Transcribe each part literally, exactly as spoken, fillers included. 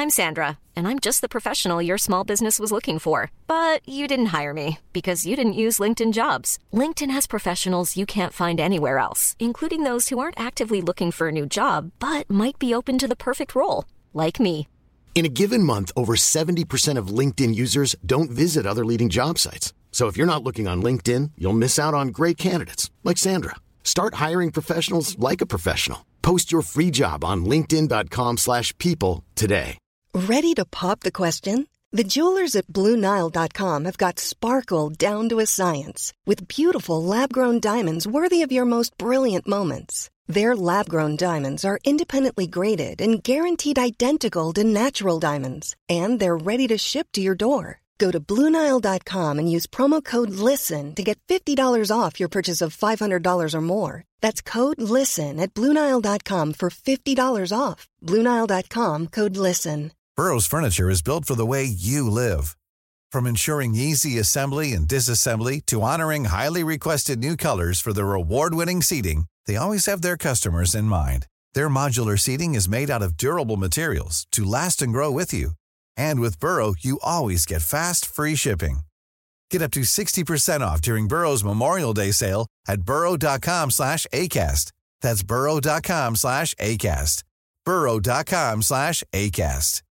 I'm Sandra, and I'm just the professional your small business was looking for. But you didn't hire me because you didn't use LinkedIn Jobs. LinkedIn has professionals you can't find anywhere else, including those who aren't actively looking for a new job, but might be open to the perfect role, like me. In a given month, over seventy percent of LinkedIn users don't visit other leading job sites. So if you're not looking on LinkedIn, you'll miss out on great candidates like Sandra. Start hiring professionals like a professional. Post your free job on linkedin dot com slash people today. Ready to pop the question? The jewelers at Blue Nile dot com have got sparkle down to a science with beautiful lab-grown diamonds worthy of your most brilliant moments. Their lab-grown diamonds are independently graded and guaranteed identical to natural diamonds, and they're ready to ship to your door. Go to Blue Nile dot com and use promo code LISTEN to get fifty dollars off your purchase of five hundred dollars or more. That's code LISTEN at Blue Nile dot com for fifty dollars off. Blue Nile dot com, code LISTEN. Burrow's furniture is built for the way you live. From ensuring easy assembly and disassembly to honoring highly requested new colors for their award-winning seating, they always have their customers in mind. Their modular seating is made out of durable materials to last and grow with you. And with Burrow, you always get fast, free shipping. Get up to sixty percent off during Burrow's Memorial Day sale at burrow dot com slash ACAST. That's burrow dot com slash ACAST. burrow dot com slash ACAST.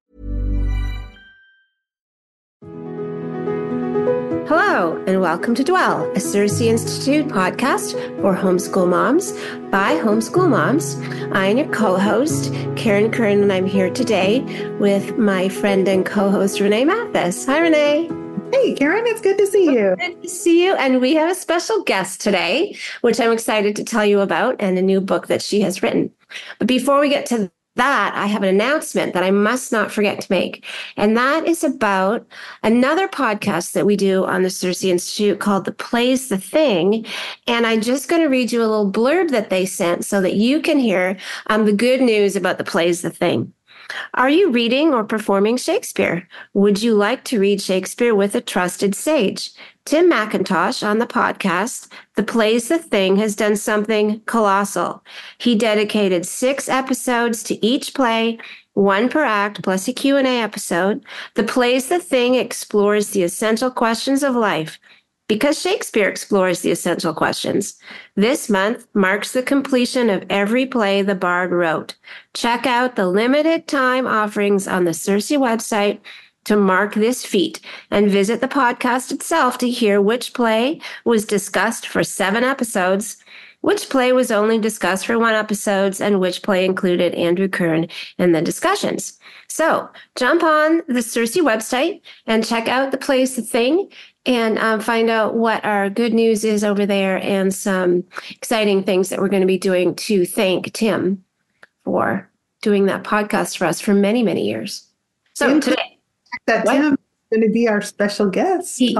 Hello, and welcome to Dwell, a Circe Institute podcast for homeschool moms by homeschool moms. I'm your co-host, Karen Curran, and I'm here today with my friend and co-host, Renee Mathis. Hi, Renee. Hey, Karen, it's good to see you. Good to see you. And we have a special guest today, which I'm excited to tell you about, and a new book that she has written. But before we get to that, I have an announcement that I must not forget to make. And that is about another podcast that we do on the Circe Institute called The Play's the Thing. And I'm just going to read you a little blurb that they sent so that you can hear um, the good news about The Play's the Thing. Are you reading or performing Shakespeare? Would you like to read Shakespeare with a trusted sage? Tim McIntosh on the podcast, The Play's the Thing, has done something colossal. He dedicated six episodes to each play, one per act, plus a Q and A episode. The Play's the Thing explores the essential questions of life, because Shakespeare explores the essential questions. This month marks the completion of every play the Bard wrote. Check out the limited time offerings on the Circe website to mark this feat, and visit the podcast itself to hear which play was discussed for seven episodes, which play was only discussed for one episode, and which play included Andrew Kern in the discussions. So jump on the Circe website and check out The Play's the Thing, and um, find out what our good news is over there, and some exciting things that we're going to be doing to thank Tim for doing that podcast for us for many, many years. So today, that what? Tim is going to be our special guest. He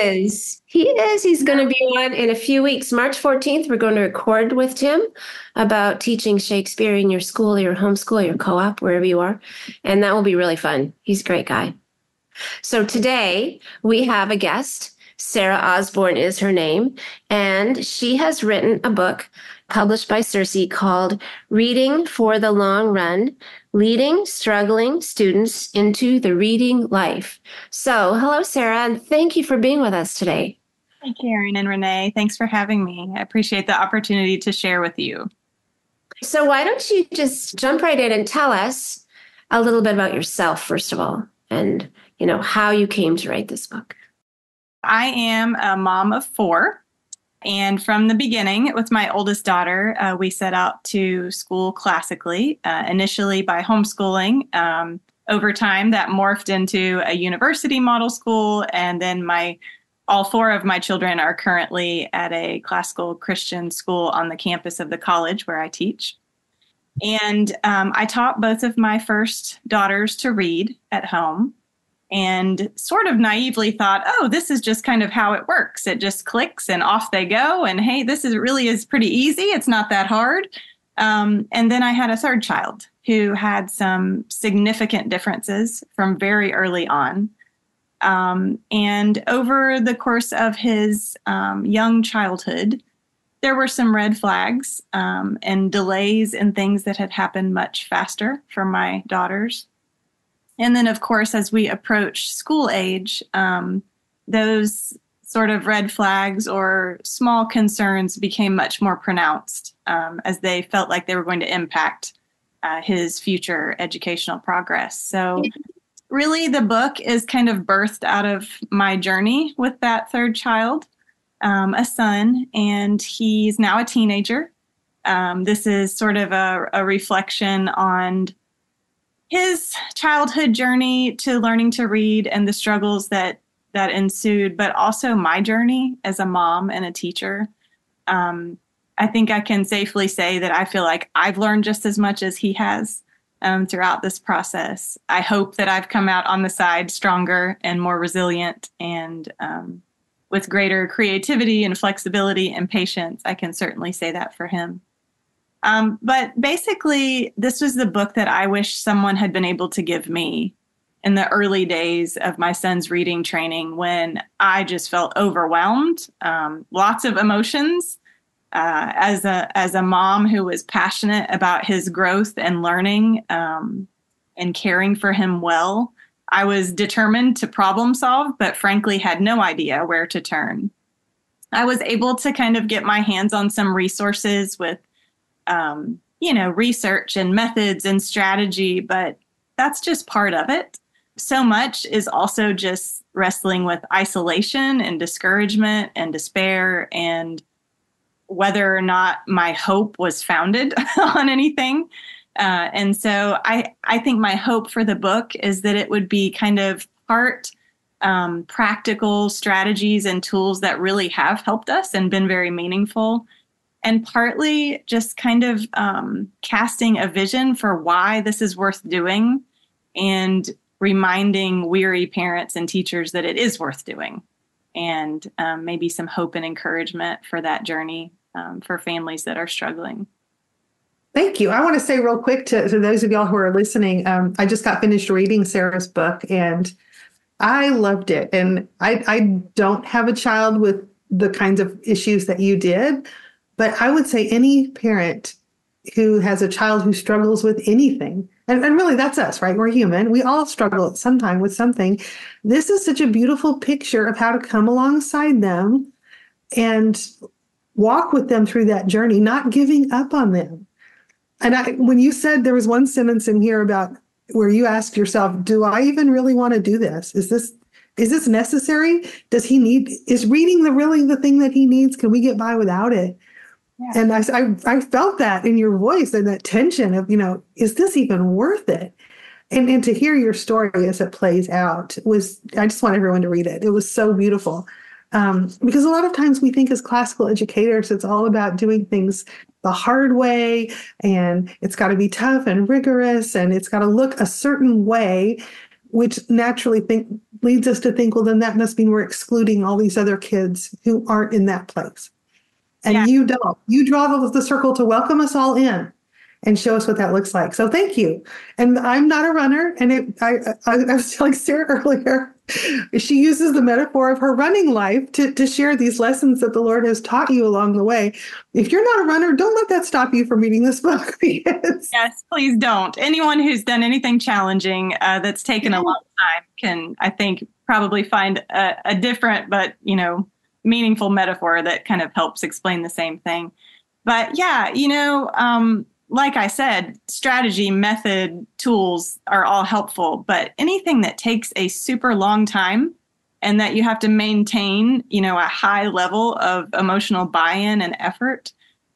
is. He is. He's going to be on in a few weeks. March fourteenth, we're going to record with Tim about teaching Shakespeare in your school, your homeschool, your co-op, wherever you are. And that will be really fun. He's a great guy. So today we have a guest. Sarah Osborne is her name, and she has written a book published by Circe called Reading for the Long Run, Leading Struggling Students into the Reading Life. So hello, Sarah, and thank you for being with us today. Hi, Karen and Renee. Thanks for having me. I appreciate the opportunity to share with you. So why don't you just jump right in and tell us a little bit about yourself, first of all, and you know how you came to write this book. I am a mom of four, and from the beginning, with my oldest daughter, uh, we set out to school classically, uh, initially by homeschooling. Um, over time, that morphed into a university model school, and then my all four of my children are currently at a classical Christian school on the campus of the college where I teach. And um, I taught both of my first daughters to read at home, and sort of naively thought, oh, this is just kind of how it works. It just clicks and off they go. And hey, this is really is pretty easy. It's not that hard. Um, and then I had a third child who had some significant differences from very early on. Um, and over the course of his um, young childhood, there were some red flags um, and delays in things that had happened much faster for my daughters. And then, of course, as we approach school age, um, those sort of red flags or small concerns became much more pronounced um, as they felt like they were going to impact uh, his future educational progress. So really, the book is kind of birthed out of my journey with that third child, um, a son, and he's now a teenager. Um, this is sort of a, a reflection on his childhood journey to learning to read and the struggles that that ensued, but also my journey as a mom and a teacher. Um, I think I can safely say that I feel like I've learned just as much as he has um, throughout this process. I hope that I've come out on the side stronger and more resilient and um, with greater creativity and flexibility and patience. I can certainly say that for him. Um, but basically, this was the book that I wish someone had been able to give me in the early days of my son's reading training, when I just felt overwhelmed, um, lots of emotions. Uh, as a as a mom who was passionate about his growth and learning um, and caring for him well, I was determined to problem solve, but frankly had no idea where to turn. I was able to kind of get my hands on some resources with, um, you know, research and methods and strategy, but that's just part of it. So much is also just wrestling with isolation and discouragement and despair and whether or not my hope was founded on anything. Uh, and so I, I think my hope for the book is that it would be kind of part um, practical strategies and tools that really have helped us and been very meaningful, and partly just kind of um, casting a vision for why this is worth doing and reminding weary parents and teachers that it is worth doing, and um, maybe some hope and encouragement for that journey um, for families that are struggling. Thank you. I want to say real quick to, to those of y'all who are listening, um, I just got finished reading Sarah's book and I loved it. And I, I don't have a child with the kinds of issues that you did, but I would say any parent who has a child who struggles with anything, and, and really that's us, right? We're human. We all struggle at some time with something. This is such a beautiful picture of how to come alongside them and walk with them through that journey, not giving up on them. And I, when you said there was one sentence in here about where you asked yourself, do I even really want to do this? Is this is this necessary? Does he need, is reading the really the thing that he needs? Can we get by without it? Yeah. And I, I, I felt that in your voice and that tension of, you know, is this even worth it? And, and to hear your story as it plays out was, I just want everyone to read it. It was so beautiful. Um, because a lot of times we think as classical educators, it's all about doing things the hard way, and it's got to be tough and rigorous, and it's got to look a certain way, which naturally think, leads us to think, well, then that must mean we're excluding all these other kids who aren't in that place. And yeah. You don't. You draw the, the circle to welcome us all in and show us what that looks like. So thank you. And I'm not a runner. And it, I, I, I was telling Sarah earlier, she uses the metaphor of her running life to, to share these lessons that the Lord has taught you along the way. If you're not a runner, don't let that stop you from reading this book. Because yes, please don't. Anyone who's done anything challenging uh, that's taken a long time can, I think, probably find a, a different but, you know, meaningful metaphor that kind of helps explain the same thing. But yeah, you know, um, like I said, strategy, method, tools are all helpful, but anything that takes a super long time and that you have to maintain, you know, a high level of emotional buy-in and effort.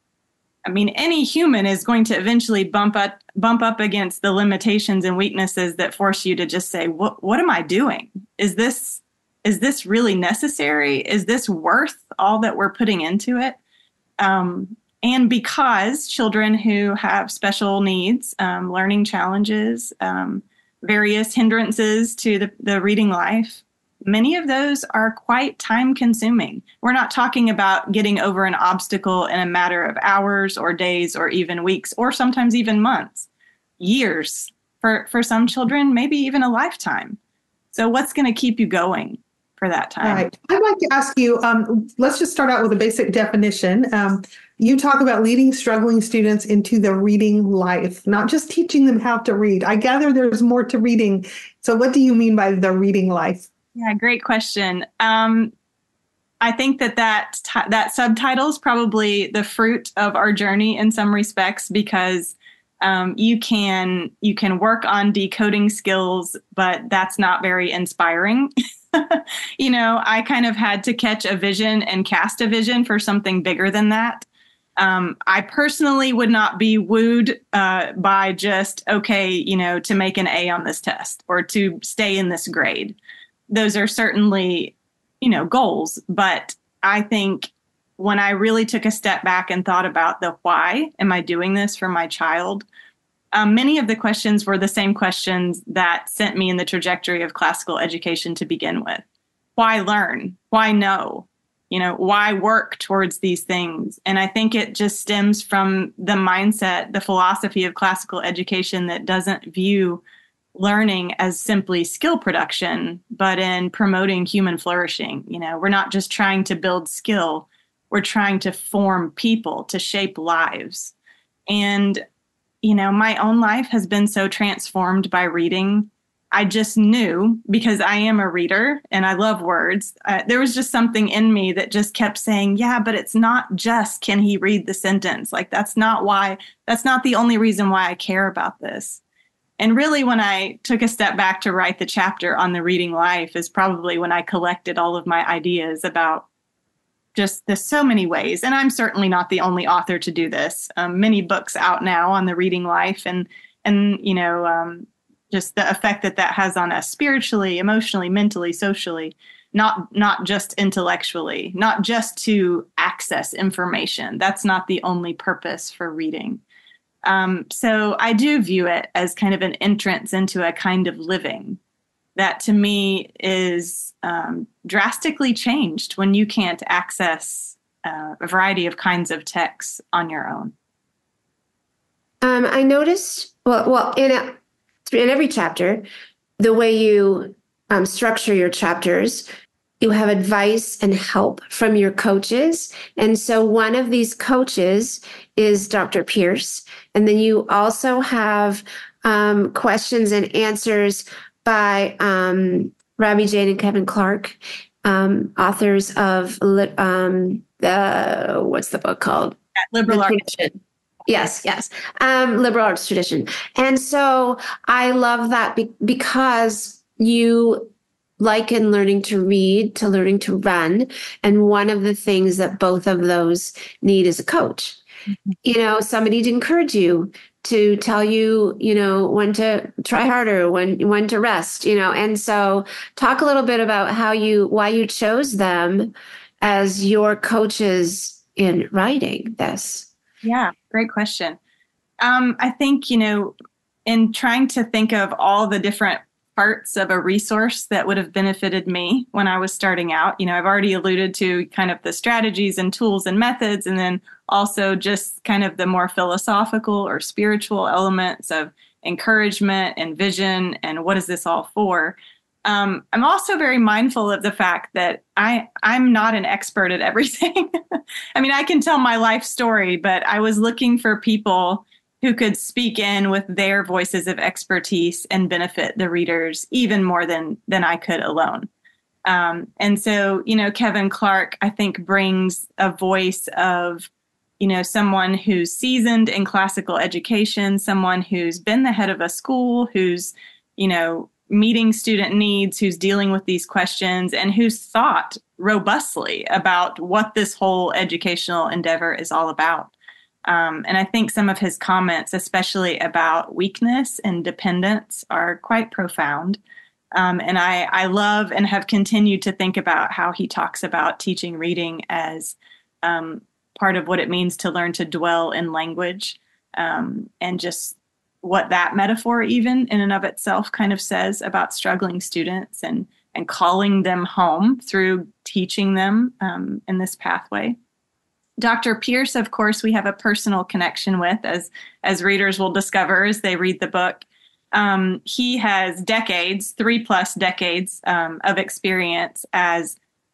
I mean, any human is going to eventually bump up, bump up against the limitations and weaknesses that force you to just say, what, what am I doing? Is this, is this really necessary? Is this worth all that we're putting into it? Um, And because children who have special needs, um, learning challenges, um, various hindrances to the, the reading life, many of those are quite time consuming. We're not talking about getting over an obstacle in a matter of hours or days or even weeks or sometimes even months, years. For, for some children, maybe even a lifetime. So what's going to keep you going for that time? All right. I'd like to ask you, um, let's just start out with a basic definition. Um, You talk about leading struggling students into the reading life, not just teaching them how to read. I gather there's more to reading. So what do you mean by the reading life? Yeah, great question. Um, I think that that, t- that subtitle is probably the fruit of our journey in some respects, because um, you can you can work on decoding skills, but that's not very inspiring. You know, I kind of had to catch a vision and cast a vision for something bigger than that. Um, I personally would not be wooed uh, by just, okay, you know, to make an A on this test or to stay in this grade. Those are certainly, you know, goals. But I think when I really took a step back and thought about the why am I doing this for my child, um, many of the questions were the same questions that sent me in the trajectory of classical education to begin with. Why learn? Why know? You know, why work towards these things? And I think it just stems from the mindset, the philosophy of classical education that doesn't view learning as simply skill production, but in promoting human flourishing. You know, we're not just trying to build skill, we're trying to form people, to shape lives. And, you know, my own life has been so transformed by reading. I just knew, because I am a reader and I love words, uh, there was just something in me that just kept saying, yeah, but it's not just, can he read the sentence? Like, that's not why, that's not the only reason why I care about this. And really, when I took a step back to write the chapter on the reading life is probably when I collected all of my ideas about just there's so many ways. And I'm certainly not the only author to do this. Um, many books out now on the reading life and, and you know, um, just the effect that that has on us spiritually, emotionally, mentally, socially, not not just intellectually, not just to access information. That's not the only purpose for reading. Um, so I do view it as kind of an entrance into a kind of living that to me is um, drastically changed when you can't access uh, a variety of kinds of texts on your own. Um, I noticed, well, well, in a, in every chapter, the way you um, structure your chapters, you have advice and help from your coaches. And so one of these coaches is Doctor Pierce. And then you also have um, questions and answers by um, Rabbi Jane and Kevin Clark, um, authors of um, the, what's the book called? Liberal Arts. Yes, yes. Um, liberal arts tradition. And so I love that be- because you liken learning to read to learning to run. And one of the things that both of those need is a coach. Mm-hmm. You know, somebody to encourage you, to tell you, you know, when to try harder, when when to rest, you know. And so talk a little bit about how you, why you chose them as your coaches in writing this. Yeah, great question. Um, I think, you know, in trying to think of all the different parts of a resource that would have benefited me when I was starting out, you know, I've already alluded to kind of the strategies and tools and methods, and then also just kind of the more philosophical or spiritual elements of encouragement and vision and what is this all for. Um, I'm also very mindful of the fact that I, I'm not an expert at everything. I mean, I can tell my life story, but I was looking for people who could speak in with their voices of expertise and benefit the readers even more than, than I could alone. Um, and so, you know, Kevin Clark, I think, brings a voice of, you know, someone who's seasoned in classical education, someone who's been the head of a school, who's, you know, meeting student needs, who's dealing with these questions, and who's thought robustly about what this whole educational endeavor is all about. Um, and I think some of his comments, especially about weakness and dependence, are quite profound. Um, and I, I love and have continued to think about how he talks about teaching reading as um, part of what it means to learn to dwell in language, um, and just what that metaphor even in and of itself kind of says about struggling students and, and calling them home through teaching them um, in this pathway. Doctor Pierce, of course, we have a personal connection with, as, as readers will discover as they read the book. Um, he has decades, three plus decades um, of experience as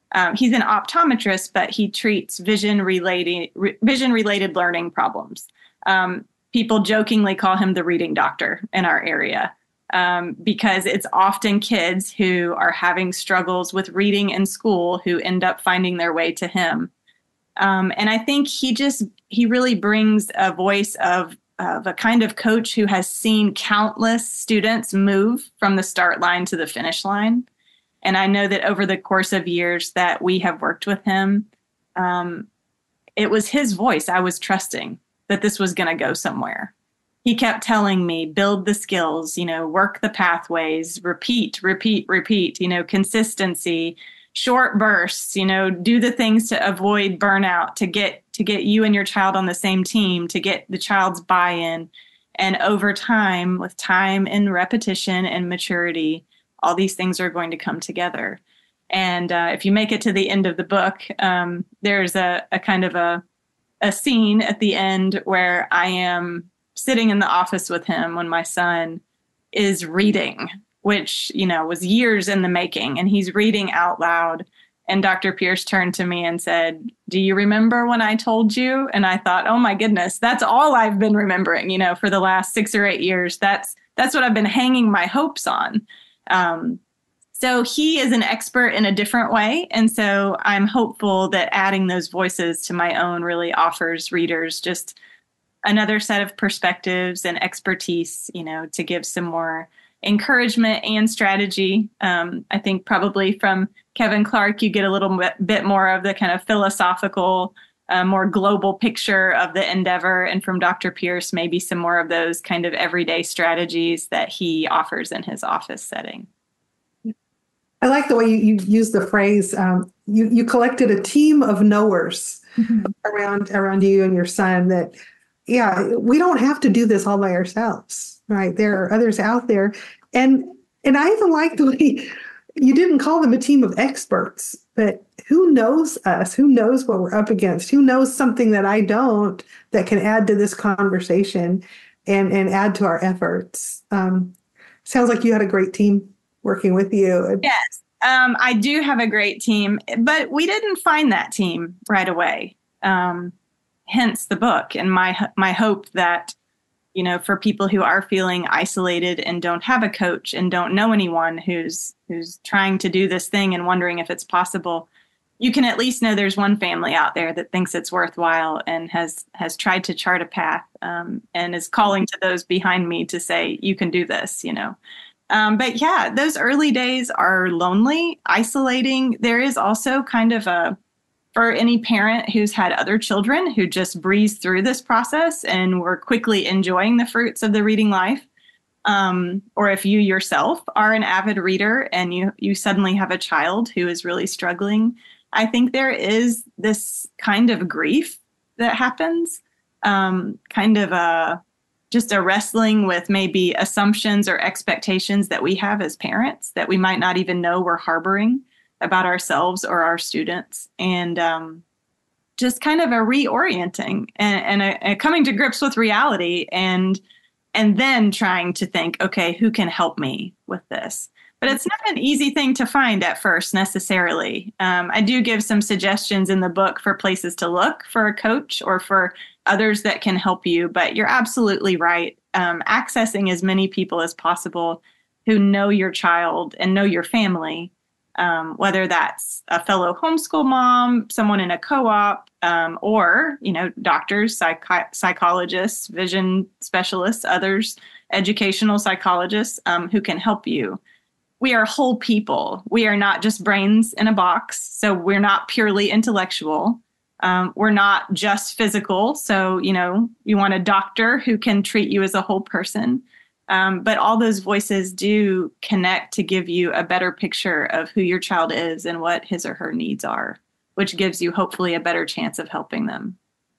Um, he's an optometrist, but he treats vision related re- vision related learning problems. Um, people jokingly call him the reading doctor in our area, um, because it's often kids who are having struggles with reading in school who end up finding their way to him. Um, and I think he just he really brings a voice of of a kind of coach who has seen countless students move from the start line to the finish line. And I know that over the course of years that we have worked with him, um, it was his voice I was trusting that this was going to go somewhere. He kept telling me, build the skills, you know, work the pathways, repeat, repeat, repeat, you know, consistency, short bursts, you know, do the things to avoid burnout, to get to get you and your child on the same team, to get the child's buy-in. And over time, with time and repetition and maturity, all these things are going to come together. And uh, if you make it to the end of the book, um, there's a, a kind of a, a scene at the end where I am sitting in the office with him when my son is reading, which, you know, was years in the making. And he's reading out loud. And Doctor Pierce turned to me and said, do you remember when I told you? And I thought, oh, my goodness, that's all I've been remembering, you know, for the last six or eight years. That's that's what I've been hanging my hopes on. Um, so he is an expert in a different way. And so I'm hopeful that adding those voices to my own really offers readers just another set of perspectives and expertise, you know, to give some more encouragement and strategy. Um, I think probably from Kevin Clark, you get a little bit, bit more of the kind of philosophical, uh, more global picture of the endeavor. And from Doctor Pierce, maybe some more of those kind of everyday strategies that he offers in his office setting. I like the way you, you use the phrase, um, you, you collected a team of knowers mm-hmm. around, around you and your son that, yeah, we don't have to do this all by ourselves, right? There are others out there. And, and I even like the way you didn't call them a team of experts, but who knows us? Who knows what we're up against? Who knows something that I don't that can add to this conversation and, and add to our efforts? Um, sounds like you had a great team working with you. Yes, um, I do have a great team, but we didn't find that team right away. Um, hence the book and my my hope that, you know, for people who are feeling isolated and don't have a coach and don't know anyone who's who's trying to do this thing and wondering if it's possible, you can at least know there's one family out there that thinks it's worthwhile and has has tried to chart a path, um, and is calling to those behind me to say, you can do this, you know. Um, but yeah, those early days are lonely, isolating. There is also kind of a, for any parent who's had other children who just breeze through this process and were quickly enjoying the fruits of the reading life. Um, or if you yourself are an avid reader and you, you suddenly have a child who is really struggling, I think there is this kind of grief that happens, um, kind of a, just a wrestling with maybe assumptions or expectations that we have as parents that we might not even know we're harboring about ourselves or our students. And um, just kind of a reorienting and, and a, a coming to grips with reality and and then trying to think, okay, who can help me with this? But it's not an easy thing to find at first necessarily. Um, I do give some suggestions in the book for places to look for a coach or for others that can help you. But you're absolutely right. Um, accessing as many people as possible who know your child and know your family, um, whether that's a fellow homeschool mom, someone in a co-op, um, or, you know, doctors, psych- psychologists, vision specialists, others, educational psychologists um, who can help you. We are whole people. We are not just brains in a box. So we're not purely intellectual. Um, we're not just physical. So, you know, you want a doctor who can treat you as a whole person. Um, but all those voices do connect to give you a better picture of who your child is and what his or her needs are, which gives you hopefully a better chance of helping them.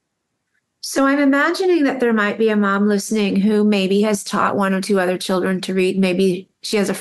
So I'm imagining that there might be a mom listening who maybe has taught one or two other children to read. Maybe she has a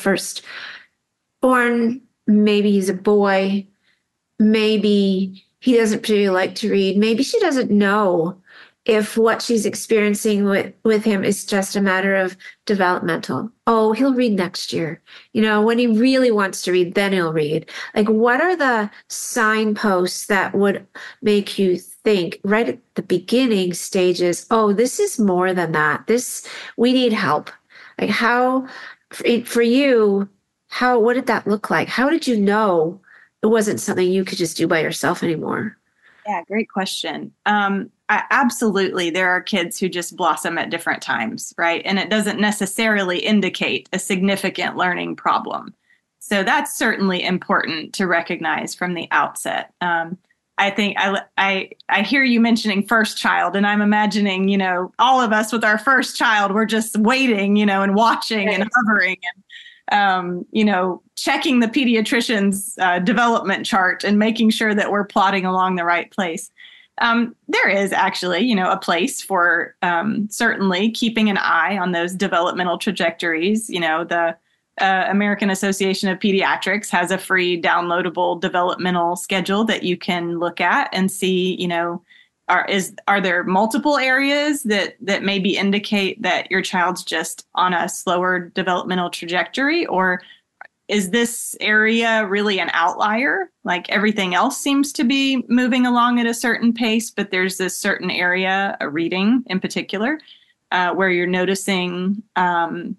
firstborn, maybe he's a boy, maybe he doesn't particularly like to read, maybe she doesn't know if what she's experiencing with, with him is just a matter of developmental. Oh, he'll read next year. You know, when he really wants to read, then he'll read. Like, what are the signposts that would make you think right at the beginning stages, oh, this is more than that. This, we need help. Like, how, for, for you, how, what did that look like? How did you know it wasn't something you could just do by yourself anymore? Yeah, great question. Um, I, absolutely. There are kids who just blossom at different times, right? And it doesn't necessarily indicate a significant learning problem. So that's certainly important to recognize from the outset. Um, I think I, I, I hear you mentioning first child, and I'm imagining, you know, all of us with our first child, we're just waiting, you know, and watching right. and hovering and Um, you know, checking the pediatrician's uh, development chart and making sure that we're plotting along the right place. Um, there is actually, you know, a place for um, certainly keeping an eye on those developmental trajectories. You know, the uh, American Association of Pediatrics has a free downloadable developmental schedule that you can look at and see, you know, Are is are there multiple areas that that maybe indicate that your child's just on a slower developmental trajectory, or is this area really an outlier? Like everything else seems to be moving along at a certain pace, but there's this certain area, a reading in particular, uh, where you're noticing um,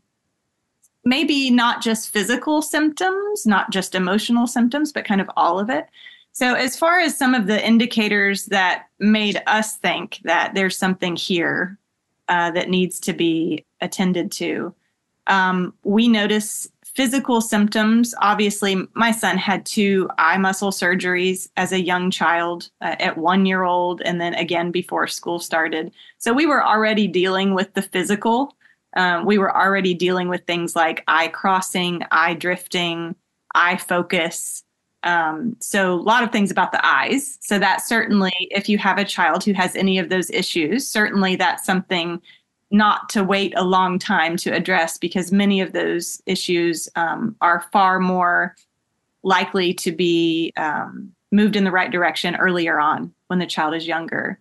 maybe not just physical symptoms, not just emotional symptoms, but kind of all of it. So as far as some of the indicators that made us think that there's something here uh, that needs to be attended to, um, we notice physical symptoms. Obviously, my son had two eye muscle surgeries as a young child uh, at one year old, and then again before school started. So we were already dealing with the physical. Um, we were already dealing with things like eye crossing, eye drifting, eye focus. Um, so a lot of things about the eyes. So that certainly, if you have a child who has any of those issues, certainly that's something not to wait a long time to address, because many of those issues um, are far more likely to be um, moved in the right direction earlier on when the child is younger.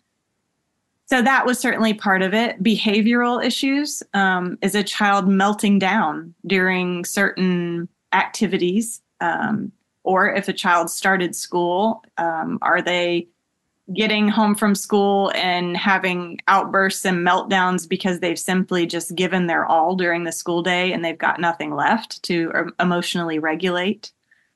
So that was certainly part of it. Behavioral issues, um, is a child melting down during certain activities? Um, Or if a child started school, um, are they getting home from school and having outbursts and meltdowns because they've simply just given their all during the school day and they've got nothing left to um, emotionally regulate?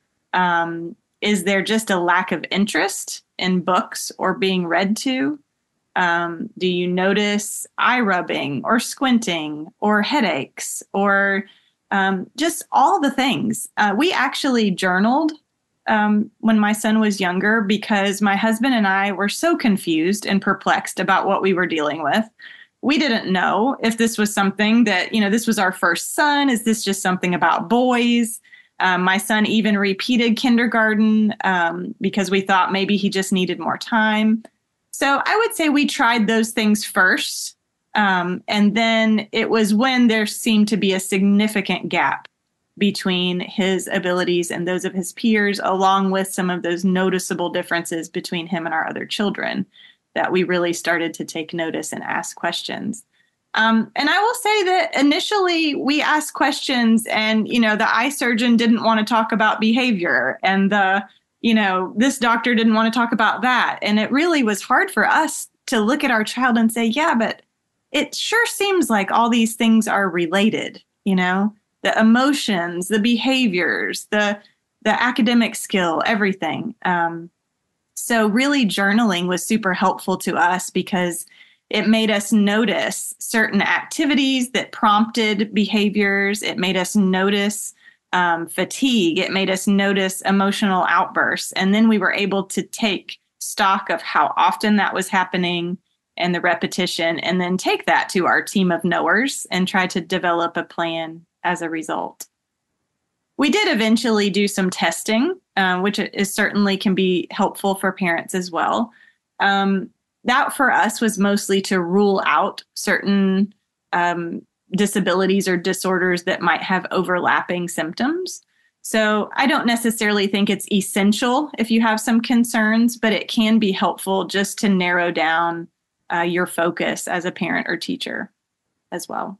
Um, is there just a lack of interest in books or being read to? Um, do you notice eye rubbing or squinting or headaches or um, just all the things? Uh, we actually journaled um, when my son was younger because my husband and I were so confused and perplexed about what we were dealing with. We didn't know if this was something that, you know, this was our first son. Is this just something about boys? Um, my son even repeated kindergarten um, because we thought maybe he just needed more time. So I would say we tried those things first. Um, and then it was when there seemed to be a significant gap between his abilities and those of his peers, along with some of those noticeable differences between him and our other children, that we really started to take notice and ask questions. Um, and I will say that initially we asked questions and, you know, the eye surgeon didn't want to talk about behavior and the, you know, this doctor didn't want to talk about that. And it really was hard for us to look at our child and say, yeah, but it sure seems like all these things are related, you know, the emotions, the behaviors, the the academic skill, everything. Um, so really journaling was super helpful to us because it made us notice certain activities that prompted behaviors. It made us notice um, fatigue. It made us notice emotional outbursts. And then we were able to take stock of how often that was happening and the repetition, and then take that to our team of knowers and try to develop a plan as a result. We did eventually do some testing, uh, which is certainly can be helpful for parents as well. Um, that for us was mostly to rule out certain um, disabilities or disorders that might have overlapping symptoms. So I don't necessarily think it's essential if you have some concerns, but it can be helpful just to narrow down uh, your focus as a parent or teacher as well.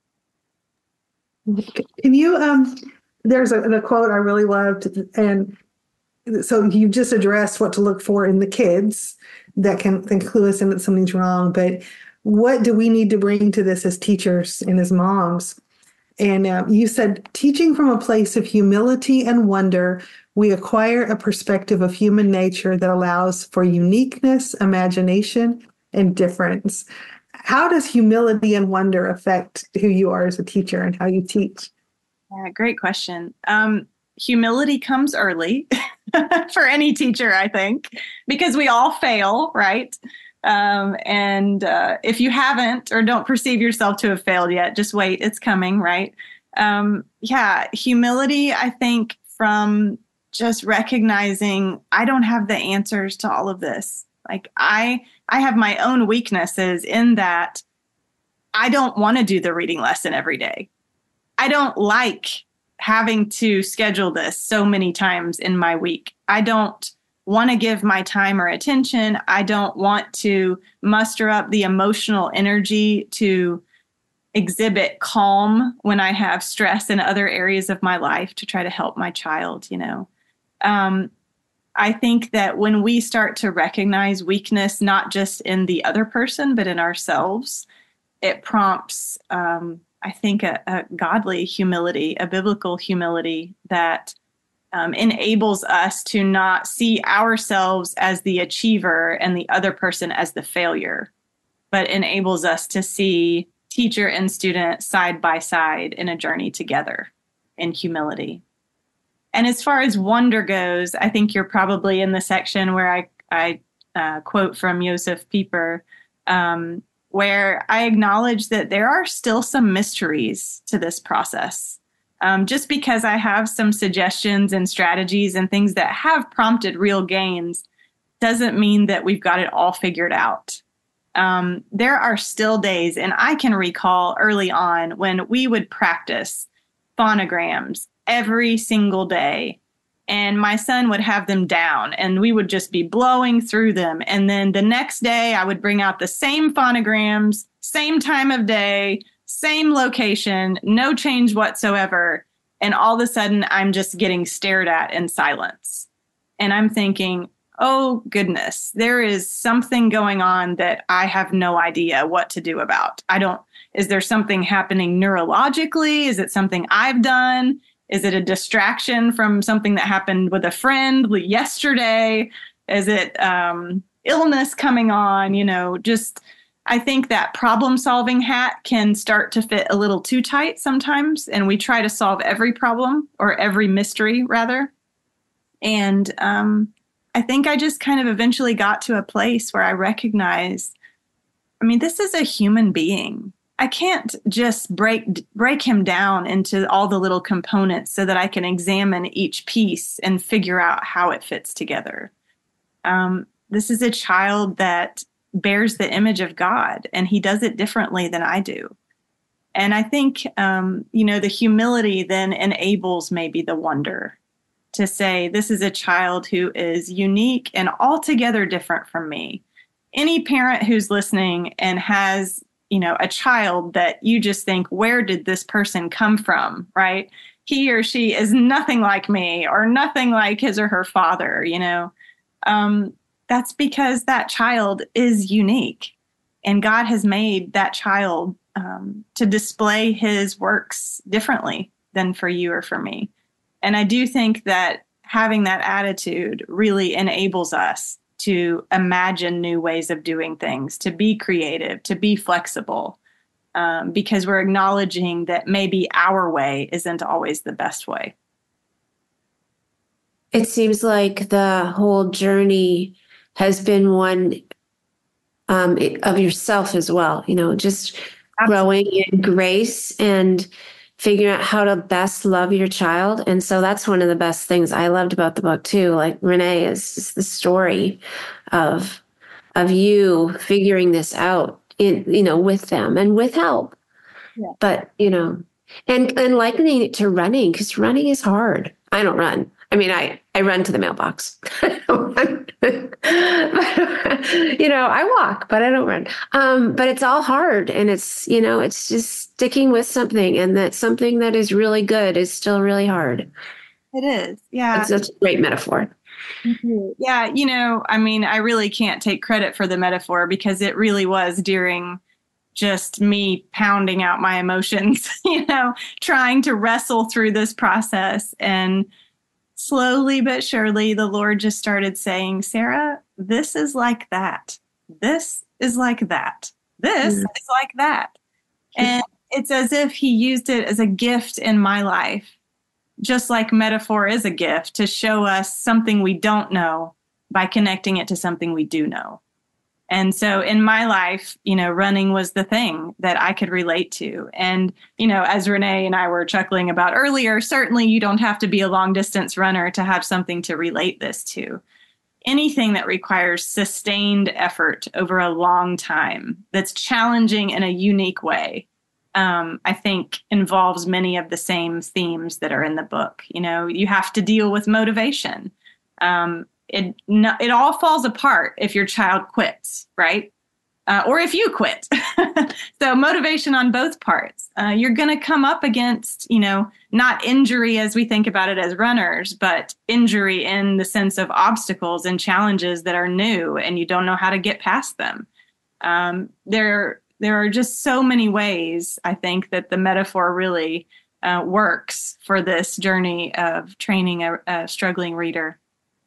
Can you, um, there's a, a quote I really loved, and so you just addressed what to look for in the kids that can, can clue us in that something's wrong, but what do we need to bring to this as teachers and as moms? And uh, you said, teaching from a place of humility and wonder, we acquire a perspective of human nature that allows for uniqueness, imagination, and difference. How does humility and wonder affect who you are as a teacher and how you teach? Yeah, great question. Um, humility comes early for any teacher, I think, because we all fail, right? Um, and uh, if you haven't or don't perceive yourself to have failed yet, just wait, it's coming, right? Um, yeah, humility, I think, from just recognizing I don't have the answers to all of this. Like I, I have my own weaknesses in that I don't want to do the reading lesson every day. I don't like having to schedule this so many times in my week. I don't want to give my time or attention. I don't want to muster up the emotional energy to exhibit calm when I have stress in other areas of my life to try to help my child, you know. Um, I think that when we start to recognize weakness, not just in the other person, but in ourselves, it prompts, um, I think, a, a godly humility, a biblical humility that Um, enables us to not see ourselves as the achiever and the other person as the failure, but enables us to see teacher and student side by side in a journey together in humility. And as far as wonder goes, I think you're probably in the section where I, I uh, quote from Josef Pieper, um, where I acknowledge that there are still some mysteries to this process. Um, just because I have some suggestions and strategies and things that have prompted real gains doesn't mean that we've got it all figured out. Um, there are still days, and I can recall early on when we would practice phonograms every single day, and my son would have them down, and we would just be blowing through them. And then the next day, I would bring out the same phonograms, same time of day, same location, no change whatsoever. And all of a sudden, I'm just getting stared at in silence. And I'm thinking, oh, goodness, there is something going on that I have no idea what to do about. I don't, is there something happening neurologically? Is it something I've done? Is it a distraction from something that happened with a friend yesterday? Is it um, illness coming on? You know, just... I think that problem-solving hat can start to fit a little too tight sometimes, and we try to solve every problem or every mystery, rather. And um, I think I just kind of eventually got to a place where I recognized, I mean, this is a human being. I can't just break break him down into all the little components so that I can examine each piece and figure out how it fits together. Um, this is a child that bears the image of God, and he does it differently than I do. And I think, um, you know, the humility then enables maybe the wonder to say, this is a child who is unique and altogether different from me. Any parent who's listening and has, you know, a child that you just think, where did this person come from, right? He or she is nothing like me or nothing like his or her father, you know. Um, That's because that child is unique, and God has made that child um, to display his works differently than for you or for me. And I do think that having that attitude really enables us to imagine new ways of doing things, to be creative, to be flexible, um, because we're acknowledging that maybe our way isn't always the best way. It seems like the whole journey has been one um, of yourself as well, you know, just Absolutely. Growing in grace and figuring out how to best love your child. And so that's one of the best things I loved about the book too. Like Renee, is just the story of, of you figuring this out in, you know, with them and with help. Yeah. But, you know, and, and likening it to running, because running is hard. I don't run. I mean, I, I run to the mailbox. You know, I walk, but I don't run. Um, but it's all hard. And it's, you know, it's just sticking with something. And that something that is really good is still really hard. It is. Yeah. It's such a great metaphor. Mm-hmm. Yeah. You know, I mean, I really can't take credit for the metaphor because it really was during just me pounding out my emotions, you know, trying to wrestle through this process. And slowly but surely, the Lord just started saying, Sarah, this is like that. This is like that. This mm-hmm. is like that. And it's as if he used it as a gift in my life, just like metaphor is a gift to show us something we don't know by connecting it to something we do know. And so in my life, you know, running was the thing that I could relate to. And, you know, as Renee and I were chuckling about earlier, certainly you don't have to be a long distance runner to have something to relate this to. Anything that requires sustained effort over a long time that's challenging in a unique way, um, I think involves many of the same themes that are in the book. You know, you have to deal with motivation. Um, It no, it all falls apart if your child quits, right? Uh, or if you quit. So motivation on both parts. Uh, you're going to come up against, you know, not injury as we think about it as runners, but injury in the sense of obstacles and challenges that are new and you don't know how to get past them. Um, there, there are just so many ways, I think, that the metaphor really uh, works for this journey of training a, a struggling reader.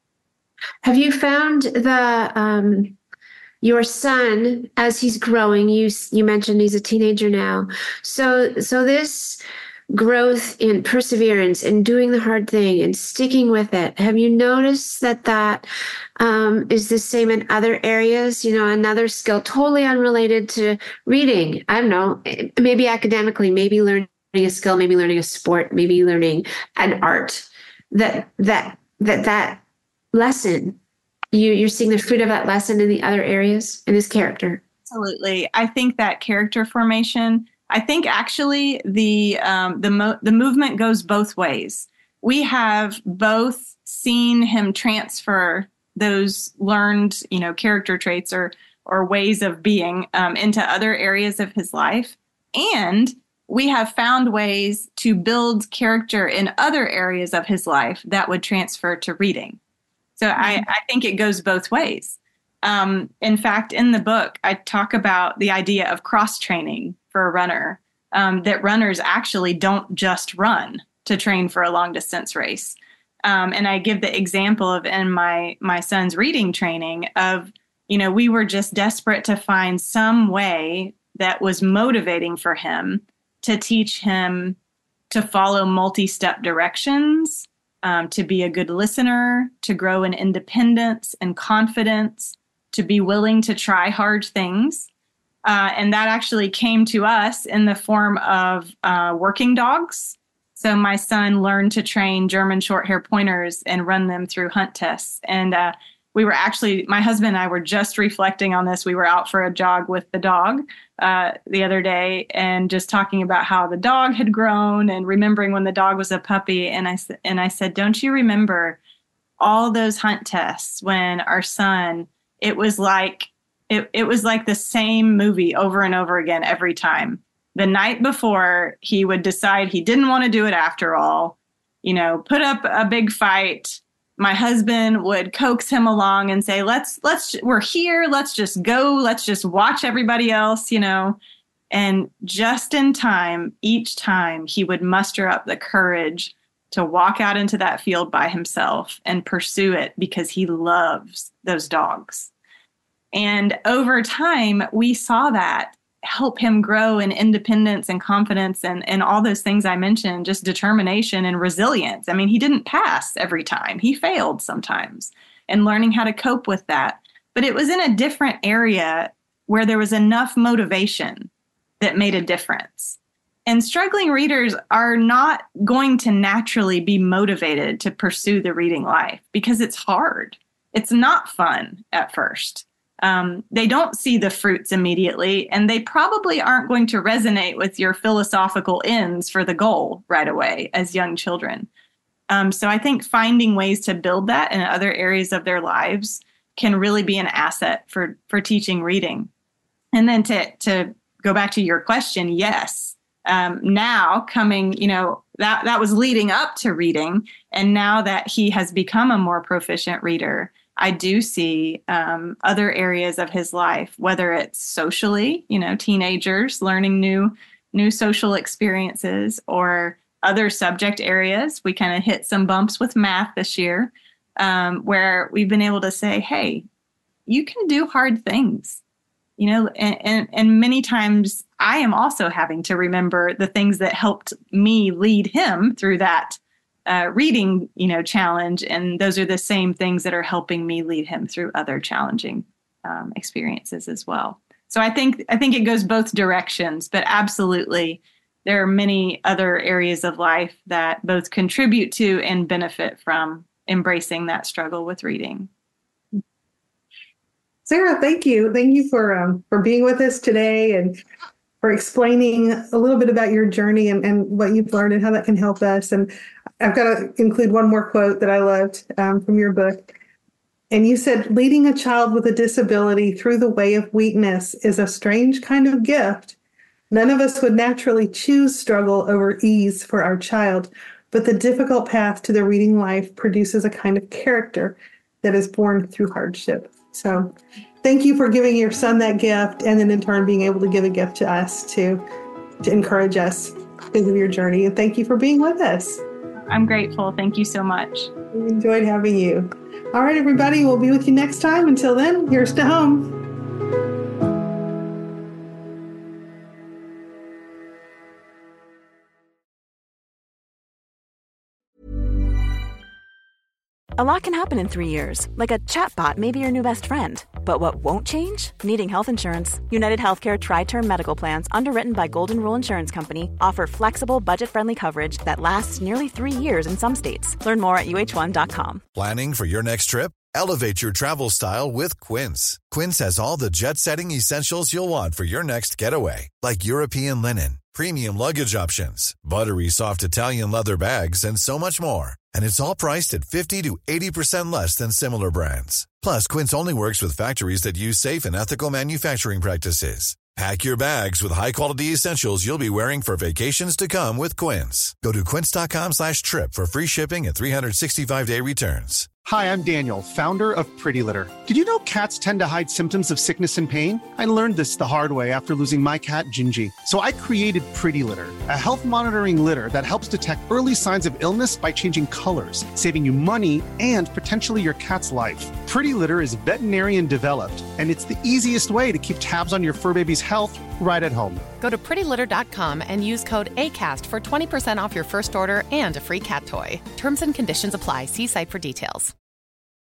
Have you found the um, your son as he's growing? You you mentioned he's a teenager now. So so this growth in perseverance and doing the hard thing and sticking with it. Have you noticed that that um, is the same in other areas? You know, another skill totally unrelated to reading. I don't know, maybe academically, maybe learning a skill, maybe learning a sport, maybe learning an art. That that that that. lesson, you you're seeing the fruit of that lesson in the other areas in his character. Absolutely. I think that character formation, I think actually the um, the mo- the movement goes both ways. We have both seen him transfer those learned, you know, character traits or or ways of being um, into other areas of his life, and we have found ways to build character in other areas of his life that would transfer to reading. So I, I think it goes both ways. Um, in fact, in the book, I talk about the idea of cross-training for a runner, um, that runners actually don't just run to train for a long-distance race. Um, and I give the example of in my my son's reading training of, you know, we were just desperate to find some way that was motivating for him to teach him to follow multi-step directions, Um, to be a good listener, to grow in independence and confidence, to be willing to try hard things. Uh, and that actually came to us in the form of uh, working dogs. So my son learned to train German short-hair pointers and run them through hunt tests. And uh, we were actually, my husband and I were just reflecting on this. We were out for a jog with the dog uh, the other day and just talking about how the dog had grown and remembering when the dog was a puppy. And I, and I said, don't you remember all those hunt tests when our son, it was like, it, it was like the same movie over and over again every time. The night before, he would decide he didn't want to do it after all, you know, put up a big fight. My husband would coax him along and say, let's, let's, we're here. Let's just go. Let's just watch everybody else, you know, and just in time, each time he would muster up the courage to walk out into that field by himself and pursue it because he loves those dogs. And over time, we saw that help him grow in independence and confidence and, and all those things I mentioned, just determination and resilience. I mean, he didn't pass every time. He failed sometimes and learning how to cope with that. But it was in a different area where there was enough motivation that made a difference. And struggling readers are not going to naturally be motivated to pursue the reading life because it's hard. It's not fun at first. Um, they don't see the fruits immediately, and they probably aren't going to resonate with your philosophical ends for the goal right away as young children. Um, so I think finding ways to build that in other areas of their lives can really be an asset for, for teaching reading. And then to, to go back to your question, yes, um, now coming, you know, that, that was leading up to reading. And now that he has become a more proficient reader, I do see um, other areas of his life, whether it's socially, you know, teenagers learning new, new social experiences, or other subject areas. We kind of hit some bumps with math this year, um, where we've been able to say, hey, you can do hard things, you know, and, and, and many times I am also having to remember the things that helped me lead him through that uh, reading, you know, challenge. And those are the same things that are helping me lead him through other challenging um, experiences as well. So I think, I think it goes both directions, but absolutely there are many other areas of life that both contribute to and benefit from embracing that struggle with reading. Sarah, thank you. Thank you for um, for being with us today and for explaining a little bit about your journey and, and what you've learned and how that can help us. And I've got to include one more quote that I loved um, from your book. And you said, leading a child with a disability through the way of weakness is a strange kind of gift. None of us would naturally choose struggle over ease for our child, but the difficult path to the reading life produces a kind of character that is born through hardship. So thank you for giving your son that gift, and then in turn being able to give a gift to us to, to encourage us because of your journey. And thank you for being with us. I'm grateful. Thank you so much. We enjoyed having you. All right, everybody, we'll be with you next time. Until then, here's to home. A lot can happen in three years, like a chatbot may be your new best friend. But what won't change? Needing health insurance. United Healthcare Tri-Term Medical Plans, underwritten by Golden Rule Insurance Company, offer flexible, budget-friendly coverage that lasts nearly three years in some states. Learn more at U H one dot com. Planning for your next trip? Elevate your travel style with Quince. Quince has all the jet-setting essentials you'll want for your next getaway, like European linen, premium luggage options, buttery soft Italian leather bags, and so much more. And it's all priced at fifty to eighty percent less than similar brands. Plus, Quince only works with factories that use safe and ethical manufacturing practices. Pack your bags with high-quality essentials you'll be wearing for vacations to come with Quince. Go to quince.com slash trip for free shipping and three sixty-five day returns. Hi, I'm Daniel, founder of Pretty Litter. Did you know cats tend to hide symptoms of sickness and pain? I learned this the hard way after losing my cat, Gingy. So I created Pretty Litter, a health monitoring litter that helps detect early signs of illness by changing colors, saving you money and potentially your cat's life. Pretty Litter is veterinarian developed, and it's the easiest way to keep tabs on your fur baby's health right at home. Go to pretty litter dot com and use code ACAST for twenty percent off your first order and a free cat toy. Terms and conditions apply. See site for details.